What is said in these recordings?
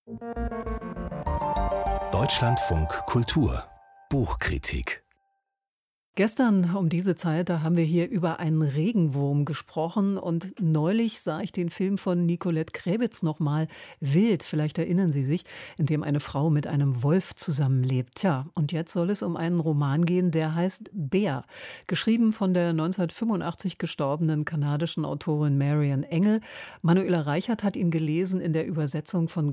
Deutschlandfunk Kultur Buchkritik. Gestern um diese Zeit, da haben wir hier über einen Regenwurm gesprochen und neulich sah ich den Film von Nicolette Krebitz nochmal, Wild, vielleicht erinnern Sie sich, in dem eine Frau mit einem Wolf zusammenlebt. Tja, und jetzt soll es um einen Roman gehen, der heißt Bär, geschrieben von der 1985 gestorbenen kanadischen Autorin Marian Engel. Manuela Reichert hat ihn gelesen in der Übersetzung von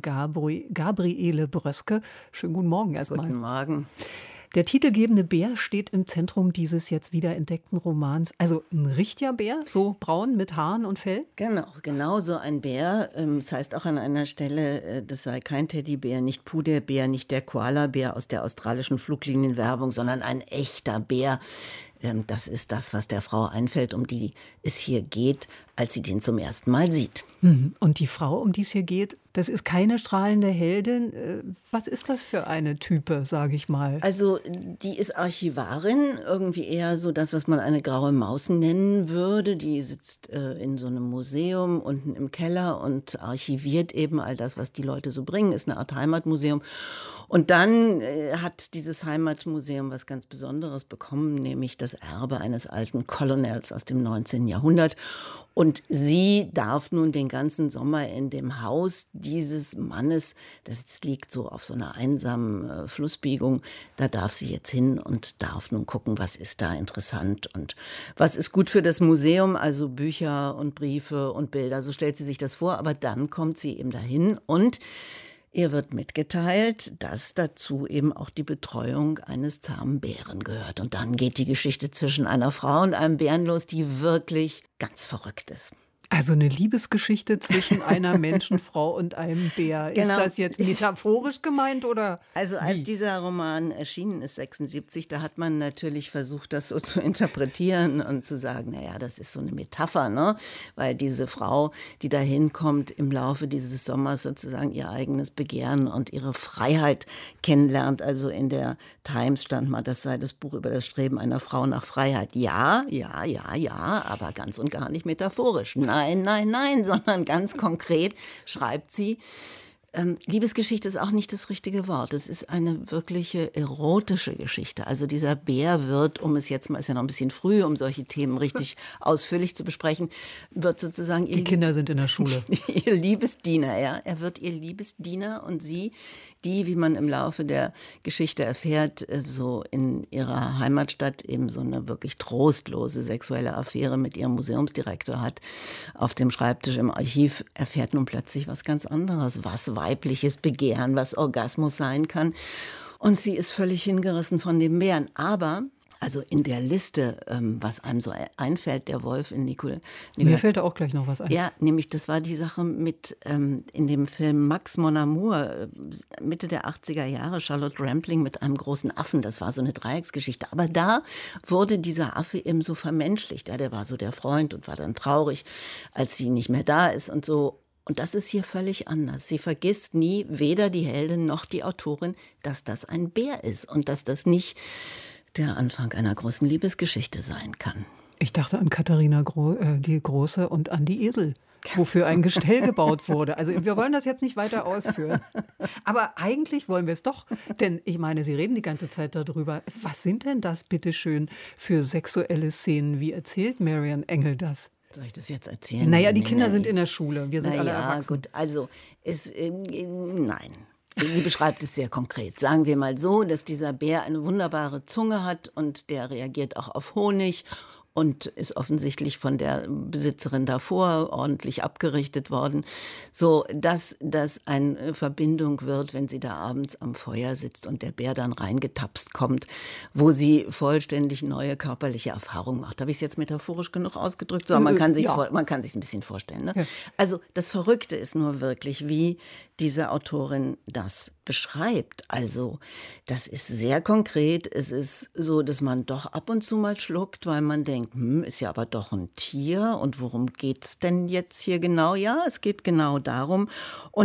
Gabriele Bröske. Schönen guten Morgen erstmal. Guten Morgen. Der titelgebende Bär steht im Zentrum dieses jetzt wiederentdeckten Romans. Also ein richtiger Bär, so braun mit Haaren und Fell? Genau so ein Bär. Es heißt auch an einer Stelle, das sei kein Teddybär, nicht Puderbär, nicht der Koalabär aus der australischen Fluglinienwerbung, sondern ein echter Bär. Das ist das, was der Frau einfällt, um die es hier geht, als sie den zum ersten Mal sieht. Und die Frau, um die es hier geht, das ist keine strahlende Heldin. Was ist das für eine Type, sage ich mal? Also die ist Archivarin, irgendwie eher so das, was man eine graue Maus nennen würde. Die sitzt in so einem Museum unten im Keller und archiviert eben all das, was die Leute so bringen. Ist eine Art Heimatmuseum. Und dann hat dieses Heimatmuseum was ganz Besonderes bekommen, nämlich das Erbe eines alten Colonels aus dem 19. Jahrhundert. Und sie darf nun den ganzen Sommer in dem Haus dieses Mannes, das liegt so auf so einer einsamen Flussbiegung, da darf sie jetzt hin und darf nun gucken, was ist da interessant und was ist gut für das Museum, also Bücher und Briefe und Bilder, so stellt sie sich das vor. Aber dann kommt sie eben dahin und ihr wird mitgeteilt, dass dazu eben auch die Betreuung eines zahmen Bären gehört. Und dann geht die Geschichte zwischen einer Frau und einem Bären los, die wirklich ganz verrückt ist. Also eine Liebesgeschichte zwischen einer Menschenfrau und einem Bär. Genau. Ist das jetzt metaphorisch gemeint oder? Also als dieser Roman erschienen ist, 76, da hat man natürlich versucht, das so zu interpretieren und zu sagen, naja, das ist so eine Metapher, ne? Weil diese Frau, die da hinkommt, im Laufe dieses Sommers sozusagen ihr eigenes Begehren und ihre Freiheit kennenlernt. Also in der Times stand mal, das sei das Buch über das Streben einer Frau nach Freiheit. Ja, aber ganz und gar nicht metaphorisch. Nein, sondern ganz konkret schreibt sie, Liebesgeschichte ist auch nicht das richtige Wort. Es ist eine wirkliche erotische Geschichte. Also dieser Bär wird, um es jetzt mal, ist ja noch ein bisschen früh, um solche Themen richtig ausführlich zu besprechen, wird sozusagen Die Kinder sind in der Schule. Ihr Liebesdiener, ja. Er wird ihr Liebesdiener und sie, die, wie man im Laufe der Geschichte erfährt, so in ihrer Heimatstadt eben so eine wirklich trostlose sexuelle Affäre mit ihrem Museumsdirektor hat, auf dem Schreibtisch im Archiv, erfährt nun plötzlich was ganz anderes, was weibliches Begehren, was Orgasmus sein kann. Und sie ist völlig hingerissen von dem Bären. Aber also in der Liste, was einem so einfällt, der Wolf in Nicole. Mir fällt da auch gleich noch was ein. Ja, nämlich das war die Sache mit in dem Film Max Mon Amour, Mitte der 80er Jahre, Charlotte Rampling mit einem großen Affen. Das war so eine Dreiecksgeschichte. Aber da wurde dieser Affe eben so vermenschlicht. Ja, der war so der Freund und war dann traurig, als sie nicht mehr da ist und so. Und das ist hier völlig anders. Sie vergisst nie, weder die Heldin noch die Autorin, dass das ein Bär ist und dass das nicht der Anfang einer großen Liebesgeschichte sein kann. Ich dachte an Katharina die Große und an die Esel, wofür ein Gestell gebaut wurde. Also wir wollen das jetzt nicht weiter ausführen. Aber eigentlich wollen wir es doch. Denn ich meine, Sie reden die ganze Zeit darüber. Was sind denn das bitteschön für sexuelle Szenen? Wie erzählt Marian Engel das? Soll ich das jetzt erzählen? Naja, die Kinder sind in der Schule. Wir sind alle erwachsen. Gut, also nein. Sie beschreibt es sehr konkret. Sagen wir mal so, dass dieser Bär eine wunderbare Zunge hat und der reagiert auch auf Honig und ist offensichtlich von der Besitzerin davor ordentlich abgerichtet worden, so dass das eine Verbindung wird, wenn sie da abends am Feuer sitzt und der Bär dann reingetapst kommt, wo sie vollständig neue körperliche Erfahrungen macht. Habe ich es jetzt metaphorisch genug ausgedrückt? So, man kann sich ein bisschen vorstellen. Ne? Ja. Also das Verrückte ist nur wirklich, wie diese Autorin das beschreibt. Also das ist sehr konkret. Es ist so, dass man doch ab und zu mal schluckt, weil man denkt, ist ja aber doch ein Tier. Und worum geht es denn jetzt hier genau? Ja, es geht genau darum. Und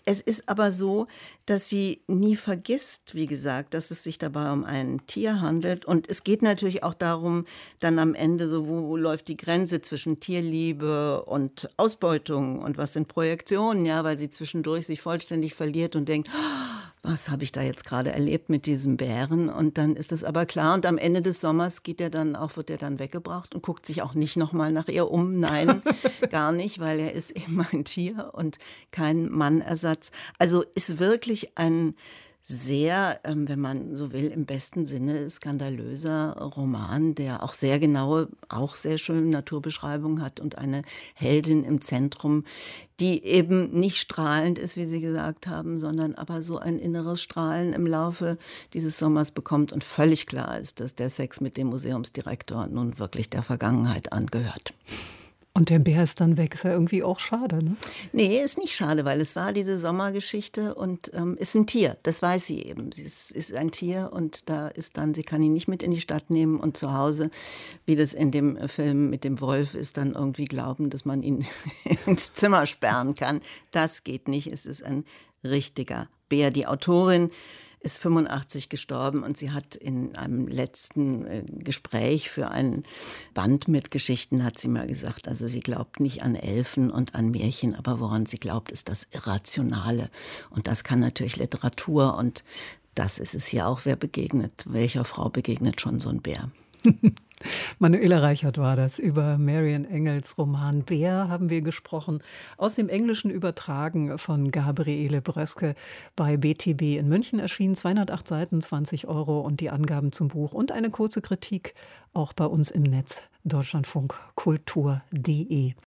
Es ist aber so, dass sie nie vergisst, wie gesagt, dass es sich dabei um ein Tier handelt. Und es geht natürlich auch darum, dann am Ende so, wo läuft die Grenze zwischen Tierliebe und Ausbeutung und was sind Projektionen, ja, weil sie zwischendurch sich vollständig verliert und denkt, was habe ich da jetzt gerade erlebt mit diesem Bären? Und dann ist es aber klar. Und am Ende des Sommers wird er dann weggebracht und guckt sich auch nicht nochmal nach ihr um. Nein, gar nicht, weil er ist eben ein Tier und kein Mannersatz. Also ist wirklich ein sehr, wenn man so will, im besten Sinne skandalöser Roman, der auch sehr genaue, auch sehr schöne Naturbeschreibungen hat und eine Heldin im Zentrum, die eben nicht strahlend ist, wie Sie gesagt haben, sondern aber so ein inneres Strahlen im Laufe dieses Sommers bekommt und völlig klar ist, dass der Sex mit dem Museumsdirektor nun wirklich der Vergangenheit angehört. Und der Bär ist dann weg. Ist ja irgendwie auch schade, ne? Nee, ist nicht schade, weil es war diese Sommergeschichte und ist ein Tier. Das weiß sie eben. Sie ist ein Tier und da ist dann, sie kann ihn nicht mit in die Stadt nehmen und zu Hause, wie das in dem Film mit dem Wolf ist, dann irgendwie glauben, dass man ihn ins Zimmer sperren kann. Das geht nicht. Es ist ein richtiger Bär. Die Autorin ist 85 gestorben und sie hat in einem letzten Gespräch für ein Band mit Geschichten, hat sie mal gesagt, also sie glaubt nicht an Elfen und an Märchen, aber woran sie glaubt, ist das Irrationale. Und das kann natürlich Literatur und das ist es hier auch, welcher Frau begegnet schon so ein Bär. Manuela Reichert war das. Über Marion Engels Roman Bär haben wir gesprochen. Aus dem Englischen übertragen von Gabriele Bröske bei BTB in München erschienen. 208 Seiten, 20 € und die Angaben zum Buch und eine kurze Kritik auch bei uns im Netz deutschlandfunkkultur.de.